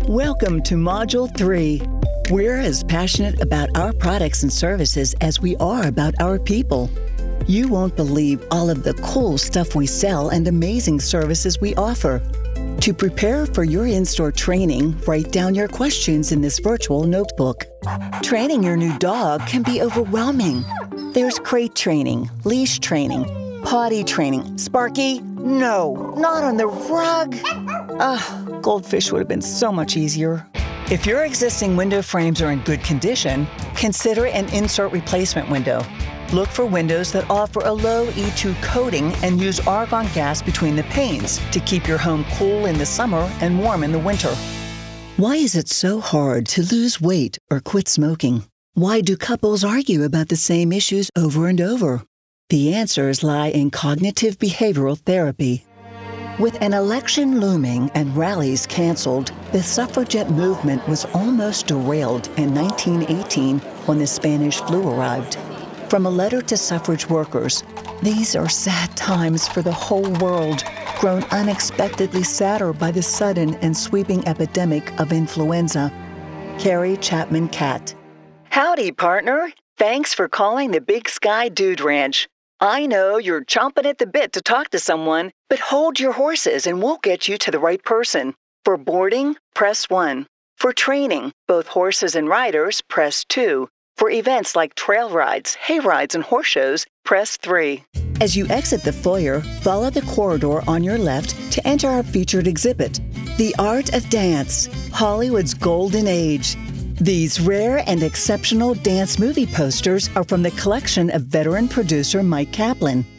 Welcome to Module 3. We're as passionate about our products and services as we are about our people. You won't believe all of the cool stuff we sell and amazing services we offer. To prepare for your in-store training, write down your questions in this virtual notebook. Training your new dog can be overwhelming. There's crate training, leash training, potty training. Sparky, no, not on the rug. Goldfish would have been so much easier. If your existing window frames are in good condition, consider an insert replacement window. Look for windows that offer a low E2 coating and use argon gas between the panes to keep your home cool in the summer and warm in the winter. Why is it so hard to lose weight or quit smoking? Why do couples argue about the same issues over and over? The answers lie in cognitive behavioral therapy. With an election looming and rallies canceled, the suffragette movement was almost derailed in 1918 when the Spanish flu arrived. From a letter to suffrage workers, these are sad times for the whole world, grown unexpectedly sadder by the sudden and sweeping epidemic of influenza. Carrie Chapman Catt. Howdy, partner. Thanks for calling the Big Sky Dude Ranch. I know you're chomping at the bit to talk to someone, but hold your horses and we'll get you to the right person. For boarding, press 1. For training, both horses and riders, press 2. For events like trail rides, hay rides, and horse shows, press 3. As you exit the foyer, follow the corridor on your left to enter our featured exhibit, The Art of Dance, Hollywood's Golden Age. These rare and exceptional dance movie posters are from the collection of veteran producer Mike Kaplan.